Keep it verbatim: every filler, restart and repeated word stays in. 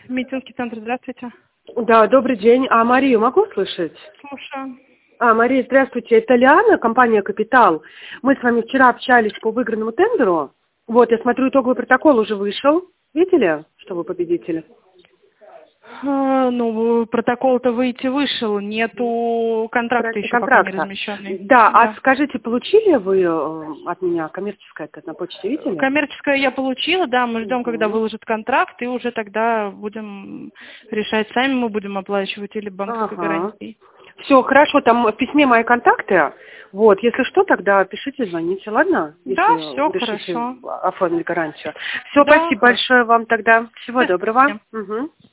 Медицинский центр, здравствуйте. Да, добрый день. А Марию могу слышать? Слушаю. А, Мария, здравствуйте. Это Лиана, компания «Капитал». Мы с вами вчера общались по выигранному тендеру. Вот, я смотрю, итоговый протокол уже вышел. Видели, что вы победители? А, ну, протокол-то выйти вышел, нету контракта Проекта еще пока не контракта. размещенный. Да, Да. а скажите, получили вы э, от меня коммерческое на почте, видели? Коммерческое я получила, да, мы ждем, Угу. когда выложат контракт, и уже тогда будем решать, сами мы будем оплачивать или банковской Ага. гарантией. Все, хорошо, там в письме мои контакты. Вот, если что, тогда пишите, звоните, ладно? Да, Если все решите хорошо. оформить гарантию. Все, Да, спасибо хорошо. большое вам тогда. Всего До доброго. свидания. Угу.